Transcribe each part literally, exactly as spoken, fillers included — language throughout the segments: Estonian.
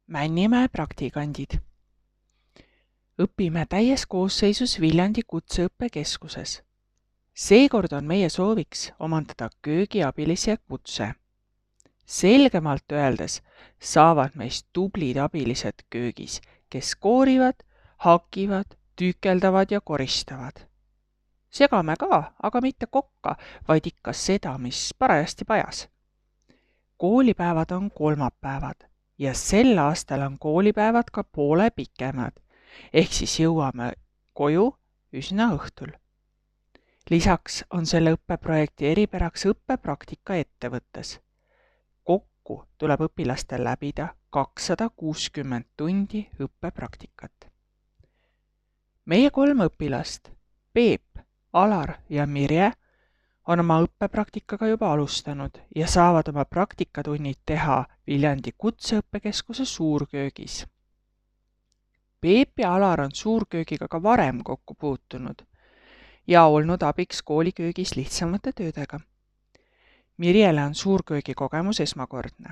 Männimäe praktikandid. Õpime täies koosseisus Viljandi Kutseõppekeskuses. Seekord on meie sooviks omandada köögiabilise kutse. Selgemalt öeldes saavad meist tublid abilised köögis, kes koorivad, hakivad, tüükeldavad ja koristavad. Segame ka, aga mitte kokka, vaid ikka seda, mis parajasti pajas. Koolipäevad on kolmapäevad ja sel aastal on koolipäevad ka poole pikemad, ehk siis jõuame koju üsna õhtul. Lisaks on selle õppeprojekti eripäraks õppepraktika ettevõttes. Kokku tuleb õpilastel läbida kakssada kuuskümmend tundi õppepraktikat. Meie kolm õpilast, Peep, Alar ja Mirje, on oma õppepraktikaga juba alustanud ja saavad oma praktikatunnid teha Viljandi Kutseõppekeskuse suurköögis. Peep ja Alar on suurköögiga ka varem kokku puutunud ja olnud abiks kooliköögis lihtsamate töödega. Mirjele on suurköögi kogemus esmakordne.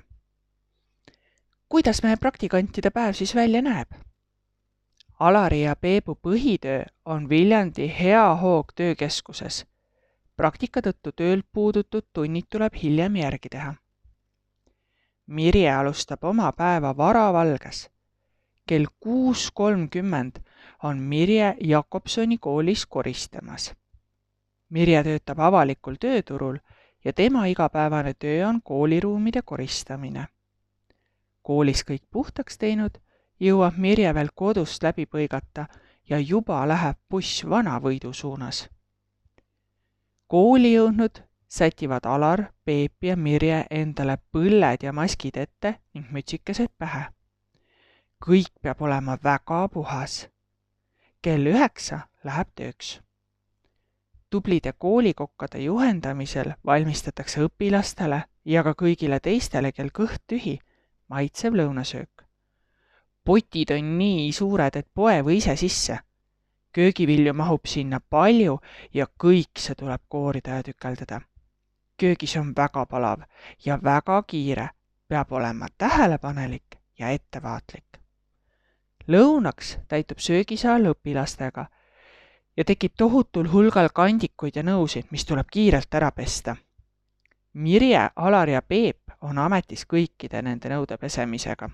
Kuidas meie praktikantide päev siis välja näeb? Alari ja Peebu põhitöö on Viljandi Hea Hoog töökeskuses. Praktika tõttu töölt puudutud tunnid tuleb hiljem järgi teha. Mirje alustab oma päeva varavalges. Kell kuus kolmkümmend on Mirje Jakobsoni koolis koristamas. Mirje töötab avalikul tööturul ja tema igapäevane töö on kooliruumide koristamine. Koolis kõik puhtaks teinud, jõuab Mirje veel kodust läbi põigata ja juba läheb buss Vanavõidu suunas. Kooli jõudnud sätivad Alar, Peep ja Mirje endale põlled ja maskid ette ning mütsikesed pähe. Kõik peab olema väga puhas. Kell üheksa läheb tööks. Tublide koolikokkade juhendamisel valmistatakse õpilastele ja ka kõigile teistele, kel kõht tühi, maitsev lõunasöök. Potid on nii suured, et poe või ise sisse. Köögivilju mahub sinna palju ja kõik see tuleb koorida ja tükeldada. Köögis on väga palav ja väga kiire, peab olema tähelepanelik ja ettevaatlik. Lõunaks täitub söögisaal õpilastega ja tekib tohutul hulgal kandikuid ja nõusid, mis tuleb kiirelt ära pesta. Mirje, Alar ja Peep on ametis kõikide nende nõude pesemisega.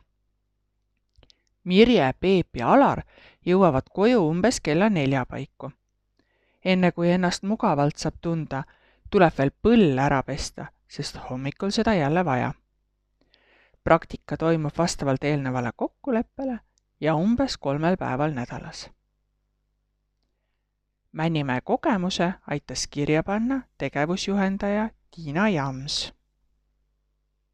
Mirje, Peep ja Alar jõuavad koju umbes kella nelja paiku. Enne kui ennast mugavalt saab tunda, tuleb veel põll ära pesta, sest hommikul seda jälle vaja. Praktika toimub vastavalt eelnevale kokkuleppele ja umbes kolmel päeval nädalas. Männimäe kogemuse aitas kirja panna tegevusjuhendaja Tiina Jams.